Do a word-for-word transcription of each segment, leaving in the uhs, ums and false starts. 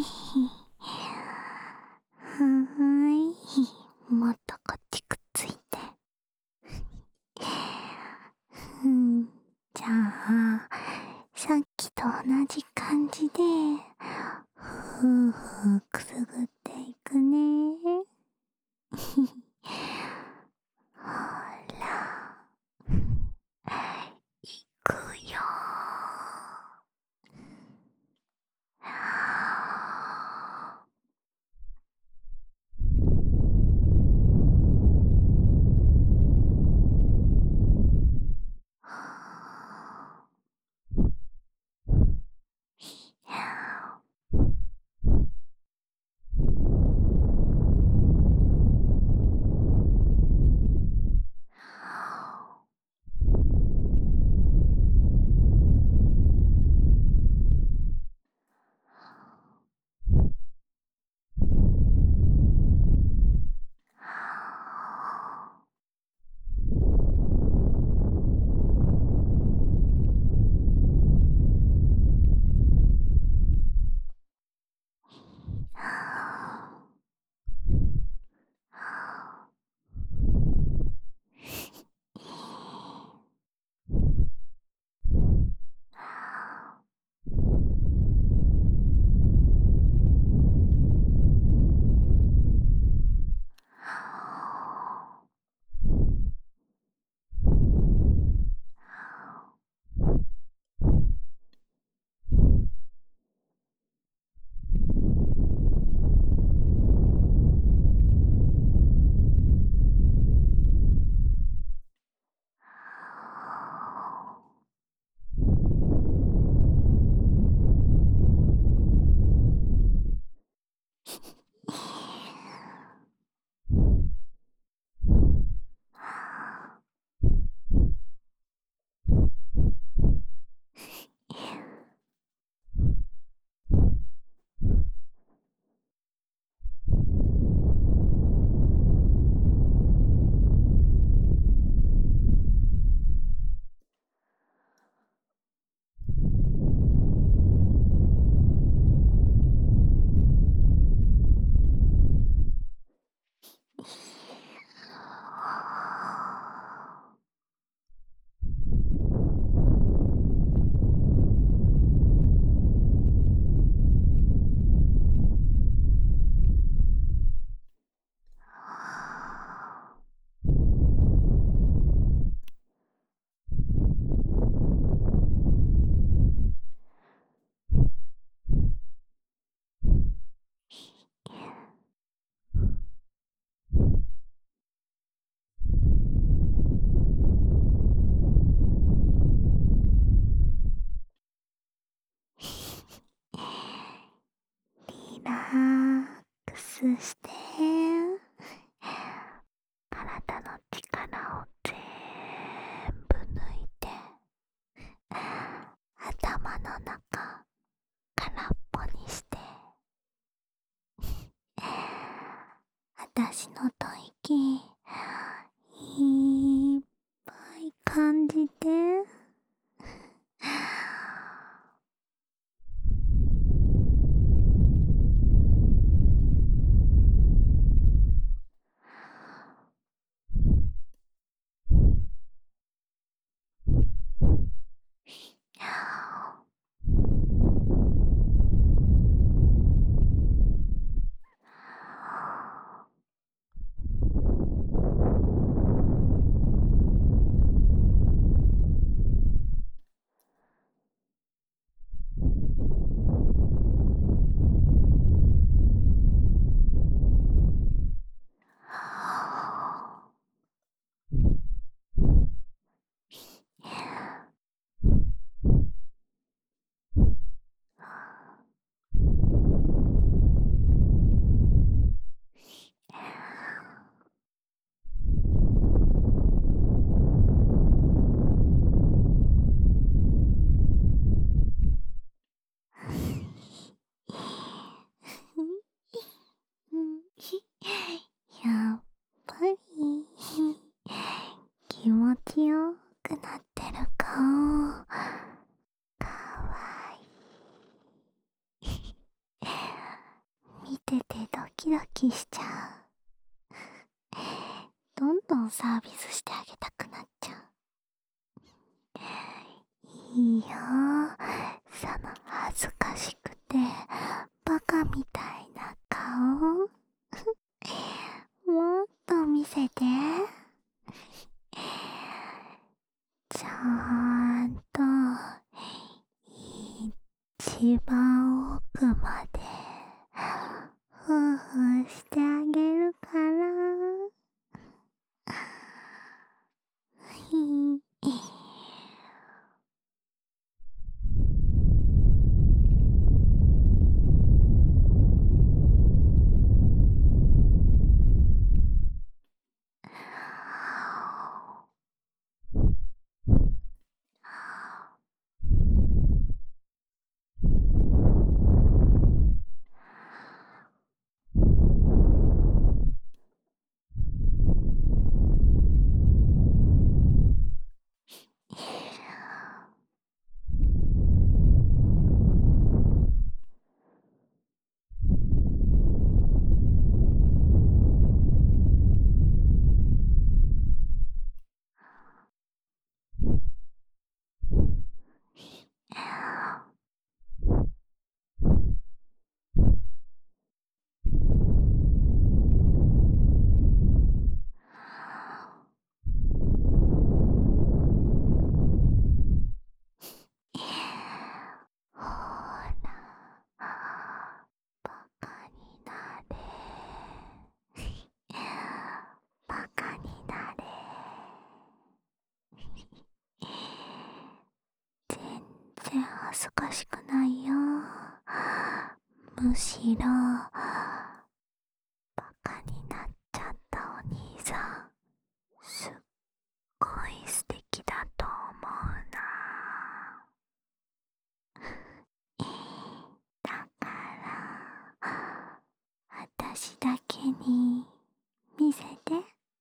はーい。もっとこっちくっついて。うん。じゃあ、さっきと同じ感じで、ふうふうくすぐっていくね。ほら、いくよ。リラックスして。体の力を全部抜いて、頭の中空っぽにして、あたしの吐息いっぱい感じて。 キドキしちゃう。どんどんサービスしてあげたくなっちゃう。いいよ、その恥ずかしくてバカみたいな顔。もっと見せて。ちゃんと一番奥までふうふうしてあげるから。ほら、バカになれ。バカになれ。全然恥ずかしくないよ。むしろバカになっちゃったお兄さん、すっごい素敵だと思うな。だから私だけに見せて。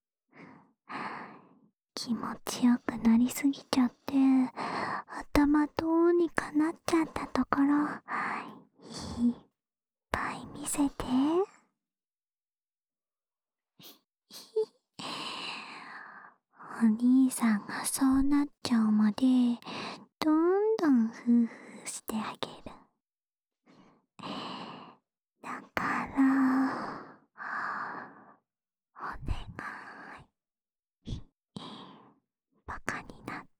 気持ちよくなりすぎちゃって頭どうにかなっちゃったところ、いっぱい見せて。お兄さんがそうなっちゃうまでどんどんフーフーしてあげる。だからお願い、バカになって。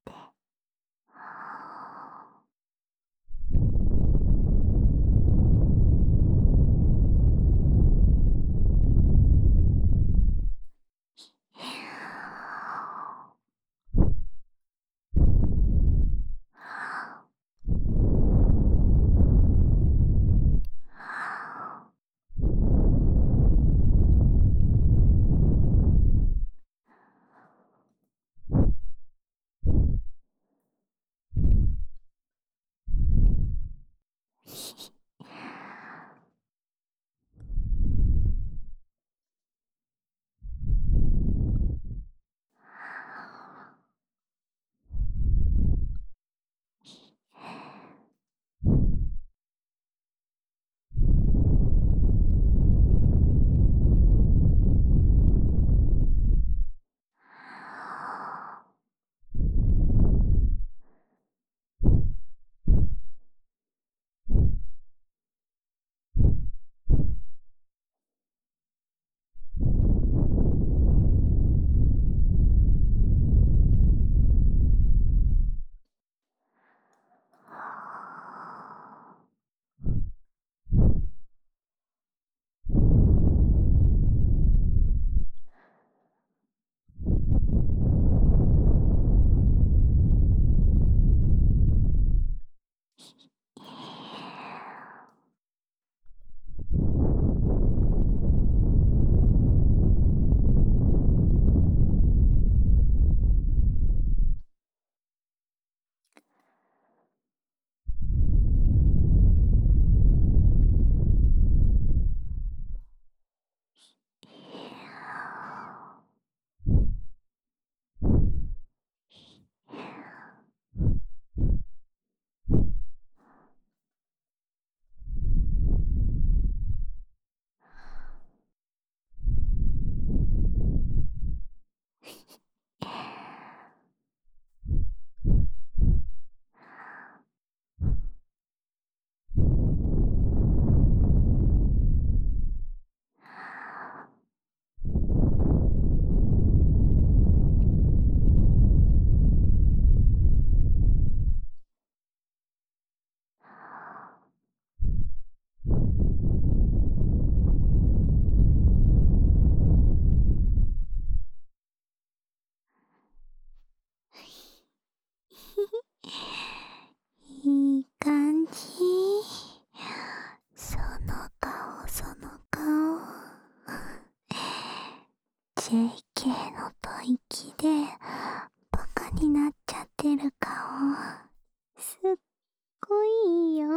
ケーの吐息でバカになっちゃってる顔、すっごいいいよ。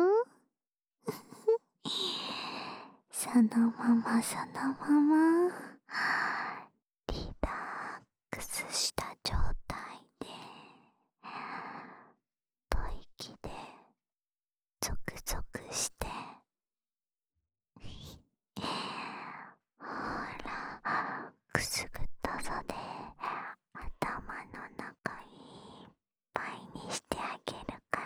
そのままそのままリラックスした状態で吐息でゾクゾクして、ほら、くすぐったさで頭の中いっぱいにしてあげるから。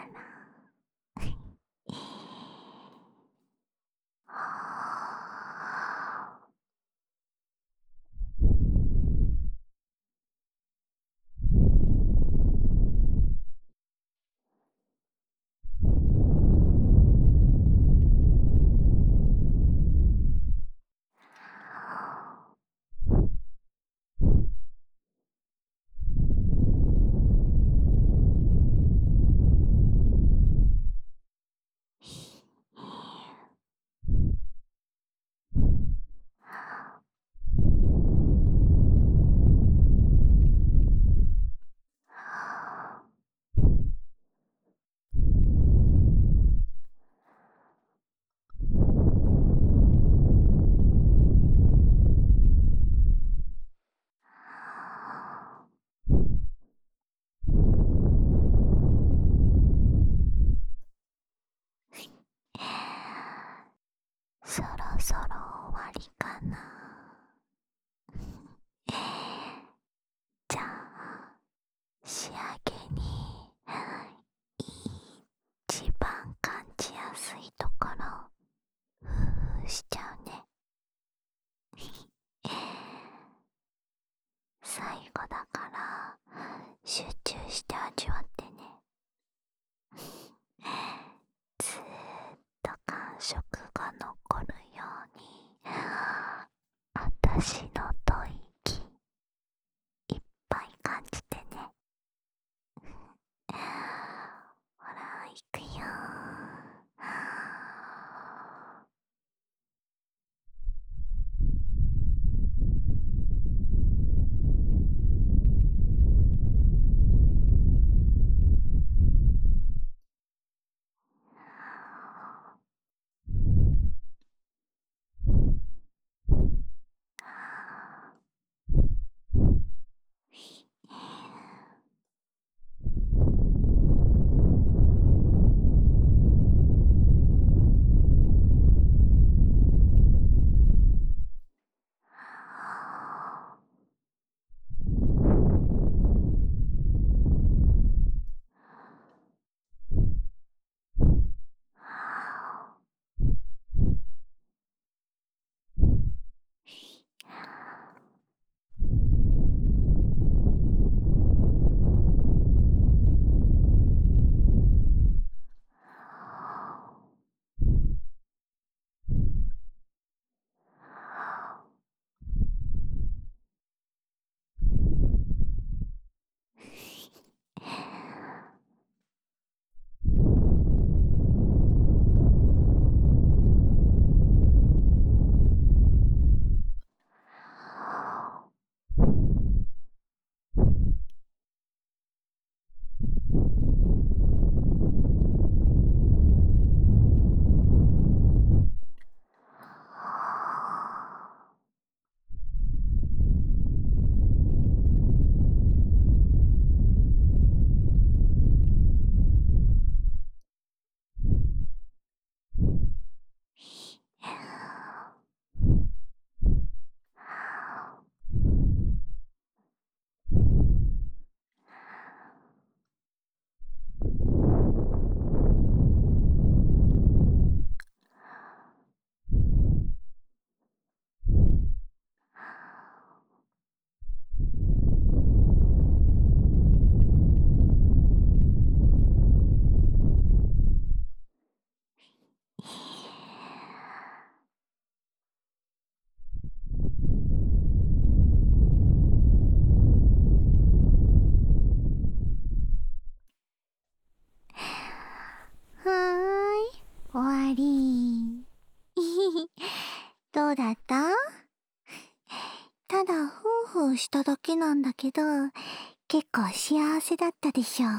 をしただけなんだけど、結構幸せだったでしょ。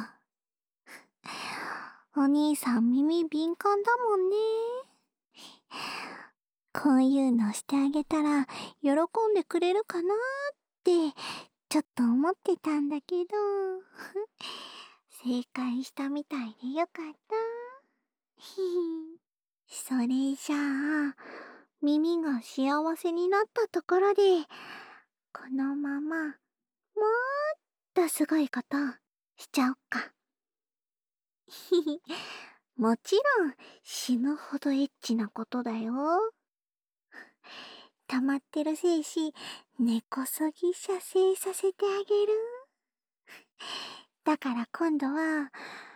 お兄さん耳敏感だもんね。こういうのしてあげたら喜んでくれるかなってちょっと思ってたんだけど、正解したみたいでよかった。それじゃあ、耳が幸せになったところで、このままもっとすごいことしちゃおっか。もちろん死ぬほどエッチなことだよ。溜まってる精子根こそぎ射精させてあげる。だから今度は